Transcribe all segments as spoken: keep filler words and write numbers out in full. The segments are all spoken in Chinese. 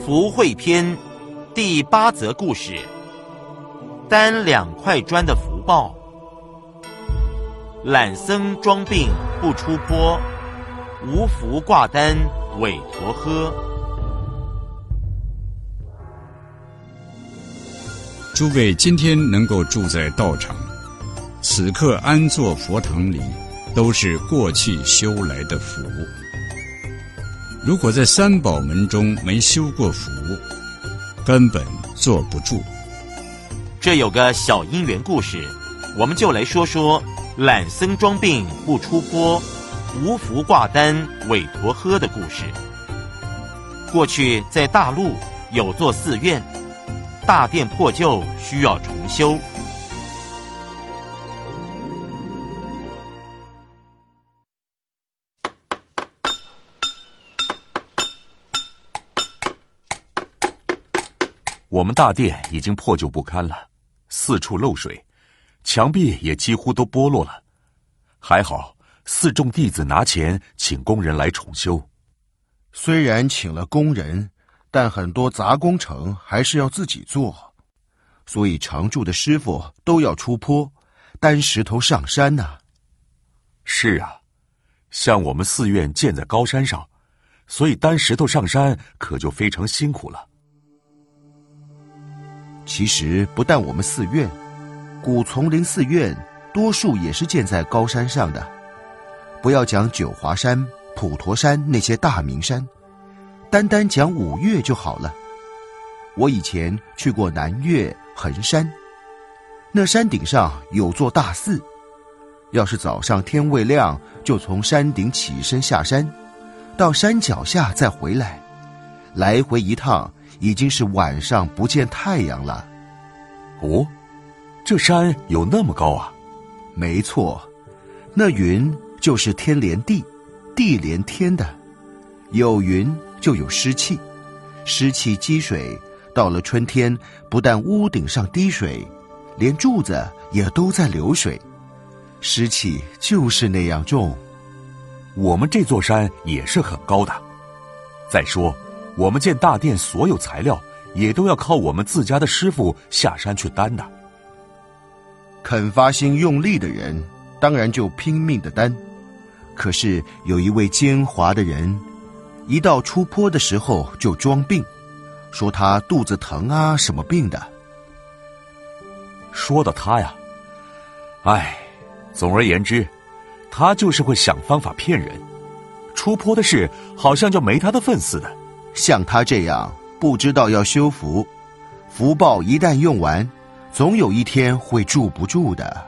福慧篇第八则故事：担两块砖的福报。懒僧装病不出坡，无福挂单委陀诃。 诸位今天能够住在道场，此刻安坐佛堂里，都是过去修来的福。如果在三宝门中没修过福，根本坐不住。 这有个小因缘故事，我们就来说说懒僧装病不出坡，无福挂单委陀诃的故事。过去在大陆有座寺院，大殿破旧，需要重修。 我们大殿已经破旧不堪了，四处漏水，墙壁也几乎都剥落了。还好寺众弟子拿钱请工人来重修。 虽然请了工人，但很多杂工程还是要自己做，所以常住的师傅都要出坡，担石头上山呐、啊。 是啊，像我们寺院建在高山上，所以担石头上山可就非常辛苦了。 其实不但我们寺院，古丛林寺院多数也是建在高山上的。不要讲九华山、普陀山那些大名山，单单讲五岳就好了。我以前去过南岳、衡山，那山顶上有座大寺，要是早上天未亮就从山顶起身下山，到山脚下再回来，来回一趟已经是晚上不见太阳了。 哦，这山有那么高啊？ 没错，那云就是天连地，地连天的。有云就有湿气，湿气积水，到了春天，不但屋顶上滴水，连柱子也都在流水。湿气就是那样重。 我们这座山也是很高的。再说我们建大殿所有材料也都要靠我们自家的师傅下山去担的。 肯发心用力的人当然就拼命的担，可是有一位奸猾的人，一到出坡的时候就装病，说他肚子疼啊什么病的。 说到他呀，唉，总而言之，他就是会想方法骗人，出坡的事好像就没他的份似的。 像他这样不知道要修福，福报一旦用完，总有一天会住不住的。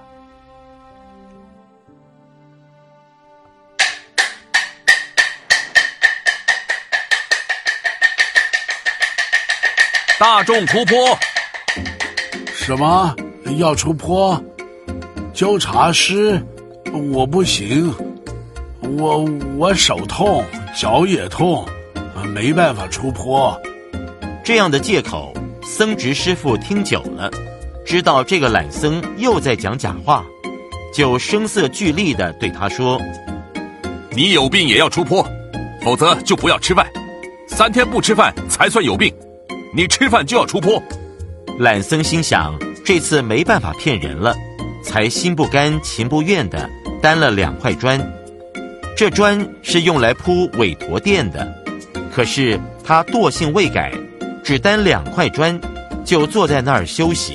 大众出坡。 什么？要出坡？纠察师，我不行，我我手痛，脚也痛，没办法出坡。 这样的借口，僧值师傅听久了，知道这个懒僧又在讲假话，就声色俱厉地对他说： 你有病也要出坡，否则就不要吃饭，三天不吃饭才算有病，你吃饭就要出坡。 懒僧心想，这次没办法骗人了，才心不甘情不愿地担了两块砖。这砖是用来铺委陀殿的，可是他惰性未改，只担两块砖，就坐在那儿休息。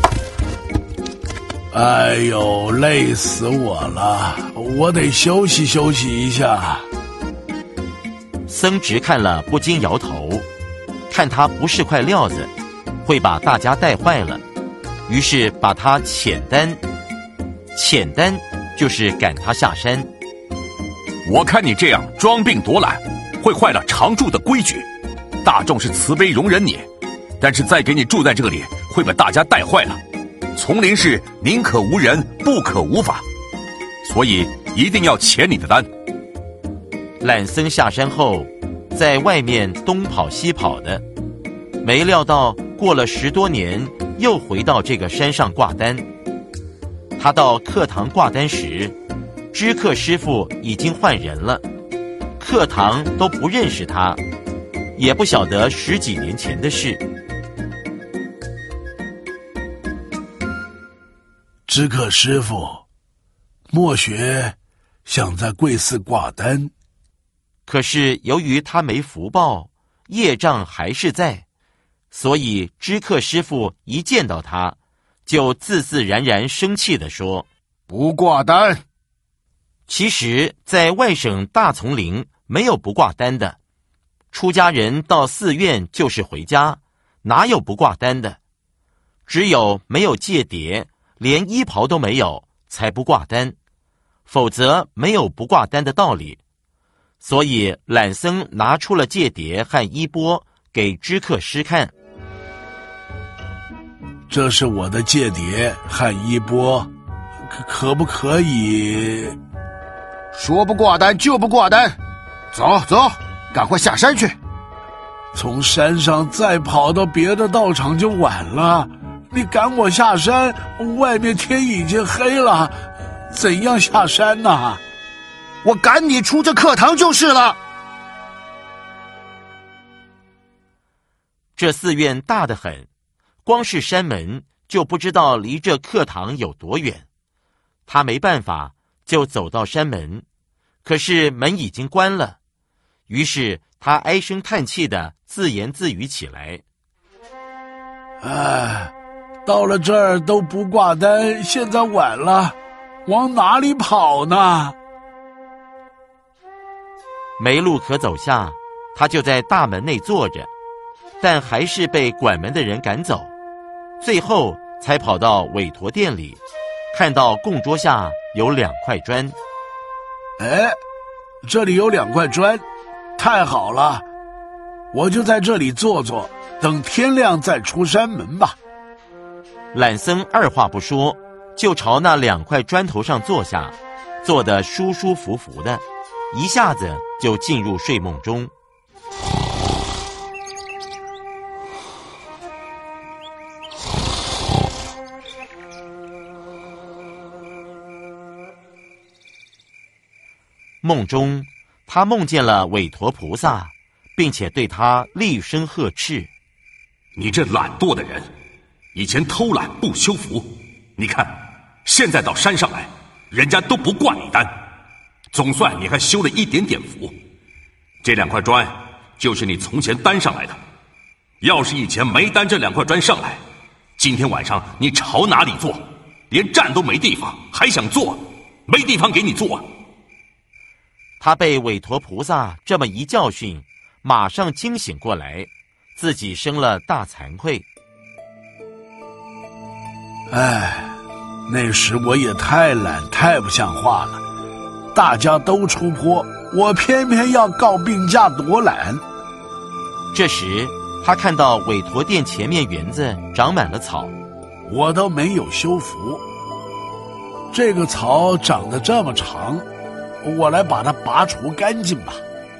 哎呦，累死我了，我得休息休息一下。 僧值看了不禁摇头，看他不是块料子，会把大家带坏了，于是把他遣担。遣担就是赶他下山。 我看你这样装病躲懒，会坏了常住的规矩。大众是慈悲容忍你，但是再给你住在这里，会把大家带坏了。丛林是宁可无人，不可无法，所以一定要遣你的单。 懒僧下山后，在外面东跑西跑的，没料到过了十多年，又回到这个山上挂单。他到课堂挂单时，知客师傅已经换人了，课堂都不认识他， 也不晓得十几年前的事。 知客师傅，莫学想在贵寺挂单， 可是由于他没福报，业障还是在，所以知客师傅一见到他，就自自然然生气地说：“ 不挂单。” 其实，在外省大丛林没有不挂单的，出家人到寺院就是回家，哪有不挂单的？只有没有戒牒，连衣袍都没有，才不挂单，否则没有不挂单的道理。所以懒僧拿出了戒牒和衣钵给知客师看。 这是我的戒牒和衣钵，可可不可以？ 说不挂单就不挂单，走走，赶快下山去。 从山上再跑到别的道场就晚了，你赶我下山，外面天已经黑了，怎样下山呢？ 我赶你出这课堂就是了。 这寺院大得很，光是山门就不知道离这课堂有多远。他没办法，就走到山门，可是门已经关了。于是他唉声叹气的自言自语起来：“ 哎，到了这儿都不挂单，现在晚了，往哪里跑呢？” 没路可走下，他就在大门内坐着，但还是被管门的人赶走，最后才跑到韦陀殿里，看到供桌下有两块砖。 哎，这里有两块砖，太好了，我就在这里坐坐，等天亮再出山门吧。 懒僧二话不说，就朝那两块砖头上坐下，坐得舒舒服服的，一下子就进入睡梦中。梦中，他梦见了韦陀菩萨，并且对他厉声呵斥：“ 你这懒惰的人，以前偷懒不修福，你看，现在到山上来，人家都不挂你单，总算你还修了一点点福。这两块砖就是你从前担上来的，要是以前没担这两块砖上来，今天晚上你朝哪里坐？连站都没地方，还想坐？没地方给你坐。” 他被韦陀菩萨这么一教训，马上惊醒过来，自己生了大惭愧。 哎，那时我也太懒，太不像话了。大家都出坡，我偏偏要告病假躲懒。 这时，他看到韦陀殿前面园子长满了草， 我都没有修福。这个草长得这么长，我来把它拔除干净吧。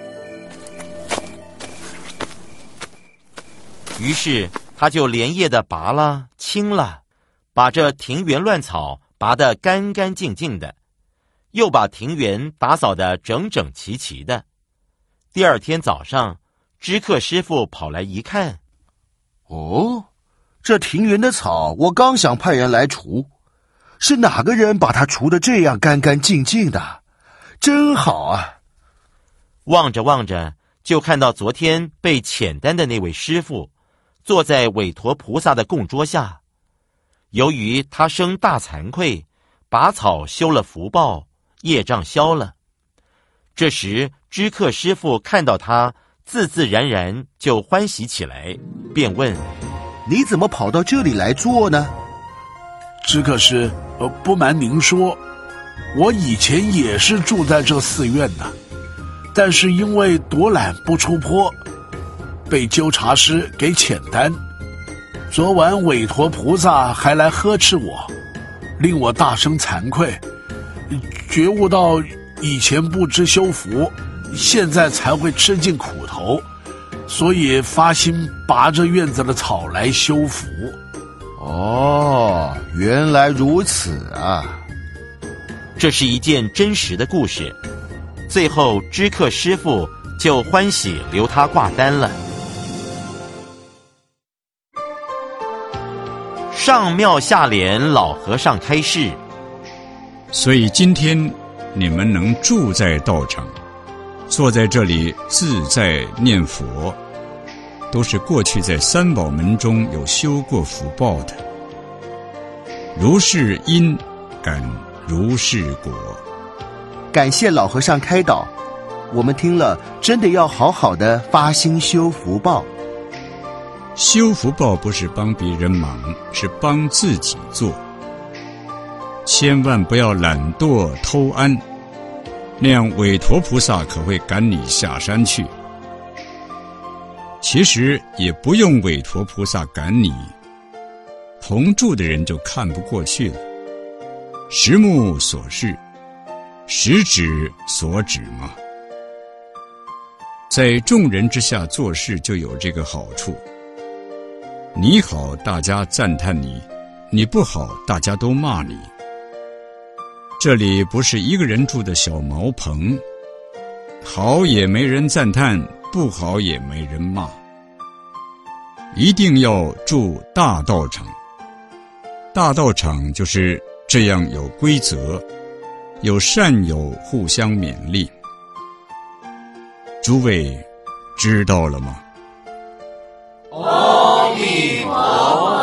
于是他就连夜的拔了清了，把这庭园乱草拔得干干净净的，又把庭园打扫得整整齐齐的。第二天早上，知客师傅跑来一看， 哦，这庭园的草我刚想派人来除，是哪个人把它除得这样干干净净的？真好啊！ 望着望着，就看到昨天被遣单的那位师傅坐在韦陀菩萨的供桌下。由于他生大惭愧，拔草修了福报，业障消了。这时知客师傅看到他，自自然然就欢喜起来，便问：“ 你怎么跑到这里来坐呢？” 知客师，呃，不瞒您说，我以前也是住在这寺院的，但是因为躲懒不出坡，被纠察师给遣单。昨晚韦陀菩萨还来呵斥我，令我大生惭愧，觉悟到以前不知修福，现在才会吃尽苦头，所以发心拔着院子的草来修福。 哦，原来如此啊！ 这是一件真实的故事。最后知客师傅就欢喜留他挂单了。 上庙下莲老和尚开示。 所以今天你们能住在道场，坐在这里自在念佛，都是过去在三宝门中有修过福报的。如是因，感如是果。 感谢老和尚开导，我们听了真的要好好的发心修福报。 修福报不是帮别人忙，是帮自己做。千万不要懒惰偷安，那样韦陀菩萨可会赶你下山去。其实也不用韦陀菩萨赶你，同住的人就看不过去了。实目所视，实指所指嘛。在众人之下做事就有这个好处，你好大家赞叹你，你不好大家都骂你。这里不是一个人住的小茅棚，好也没人赞叹，不好也没人骂。一定要住大道场，大道场就是这样有规则，有善友互相勉励。诸位知道了吗？ 阿弥陀佛。